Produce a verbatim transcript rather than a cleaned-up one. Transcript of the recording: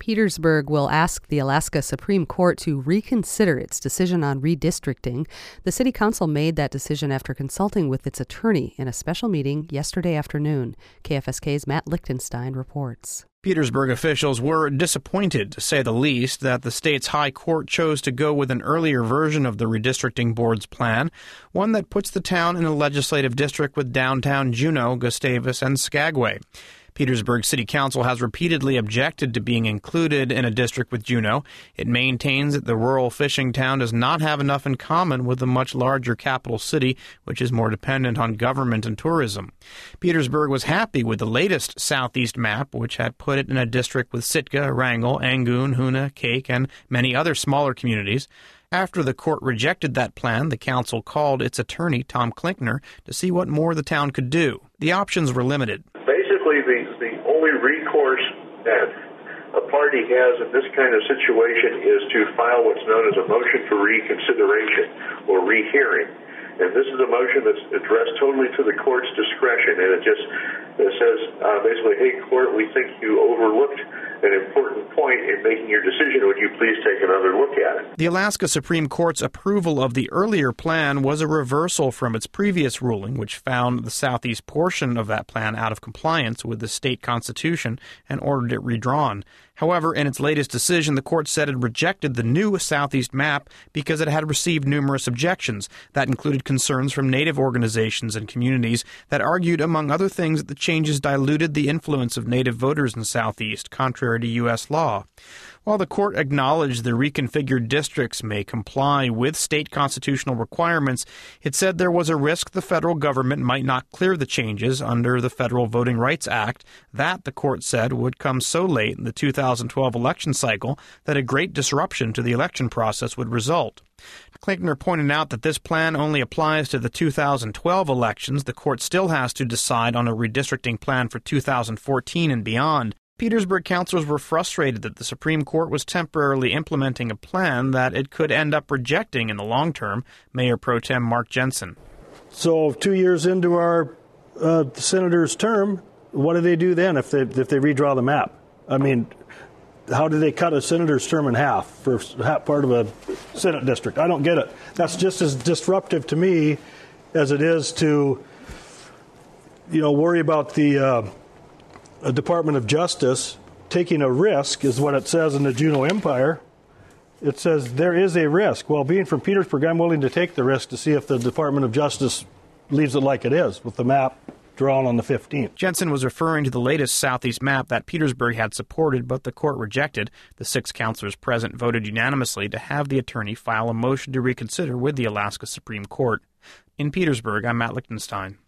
Petersburg will ask the Alaska Supreme Court to reconsider its decision on redistricting. The city council made that decision after consulting with its attorney in a special meeting yesterday afternoon. K F S K's Matt Lichtenstein reports. Petersburg officials were disappointed, to say the least, that the state's high court chose to go with an earlier version of the redistricting board's plan, one that puts the town in a legislative district with downtown Juneau, Gustavus, and Skagway. Petersburg City Council has repeatedly objected to being included in a district with Juneau. It maintains that the rural fishing town does not have enough in common with the much larger capital city, which is more dependent on government and tourism. Petersburg was happy with the latest southeast map, which had put it in a district with Sitka, Wrangell, Angoon, Hoonah, Cake, and many other smaller communities. After the court rejected that plan, the council called its attorney, Tom Klinkner, to see what more the town could do. The options were limited. Basically, the, the only recourse that a party has in this kind of situation is to file what's known as a motion for reconsideration or rehearing. And this is a motion that's addressed totally to the court's discretion, and it just it says uh, basically, hey, court, we think you overlooked an important point in making your decision. Would you please take another look at it? The Alaska Supreme Court's approval of the earlier plan was a reversal from its previous ruling, which found the southeast portion of that plan out of compliance with the state constitution and ordered it redrawn. However, in its latest decision, the court said it rejected the new southeast map because it had received numerous objections. That included concerns from Native organizations and communities that argued, among other things, that the changes diluted the influence of Native voters in the Southeast, contrary to U S law. While the court acknowledged the reconfigured districts may comply with state constitutional requirements, it said there was a risk the federal government might not clear the changes under the Federal Voting Rights Act. That, the court said, would come so late in the two thousand twelve election cycle that a great disruption to the election process would result. Klinkner pointed out that this plan only applies to the two thousand twelve elections. The court still has to decide on a redistricting plan for two thousand fourteen and beyond. Petersburg councilors were frustrated that the Supreme Court was temporarily implementing a plan that it could end up rejecting in the long term. Mayor Pro Tem Mark Jensen. So two years into our uh, senator's term, what do they do then if they if they redraw the map? I mean, how do they cut a senator's term in half for half part of a Senate district? I don't get it. That's just as disruptive to me as it is to, you know, worry about the uh, Department of Justice taking a risk, is what it says in the Juneau Empire. It says there is a risk. Well, being from Petersburg, I'm willing to take the risk to see if the Department of Justice leaves it like it is, with the map drawn on the fifteenth. Jensen was referring to the latest southeast map that Petersburg had supported, but the court rejected. The six councilors present voted unanimously to have the attorney file a motion to reconsider with the Alaska Supreme Court. In Petersburg, I'm Matt Lichtenstein.